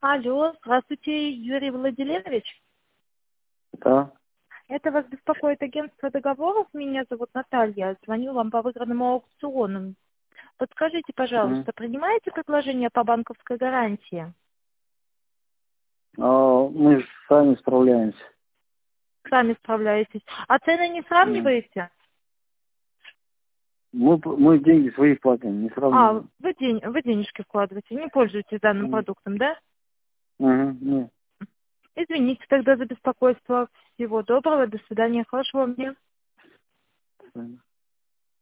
Алло, здравствуйте, Юрий Владимирович. Да. Это вас беспокоит агентство договоров. Меня зовут Наталья. Звоню вам по выигранному аукциону. Подскажите, Мгм. пожалуйста, принимаете предложение по банковской гарантии? Мы же сами справляемся. Сами справляетесь. А цены не Мгм. сравниваете? Мы деньги свои платим, не А, сравниваем. вы денежки вкладываете, не пользуетесь данным Мгм. продуктом, да? Мгм. Нет. Извините тогда за беспокойство. Всего доброго, до свидания, хорошего вам дня. Мгм.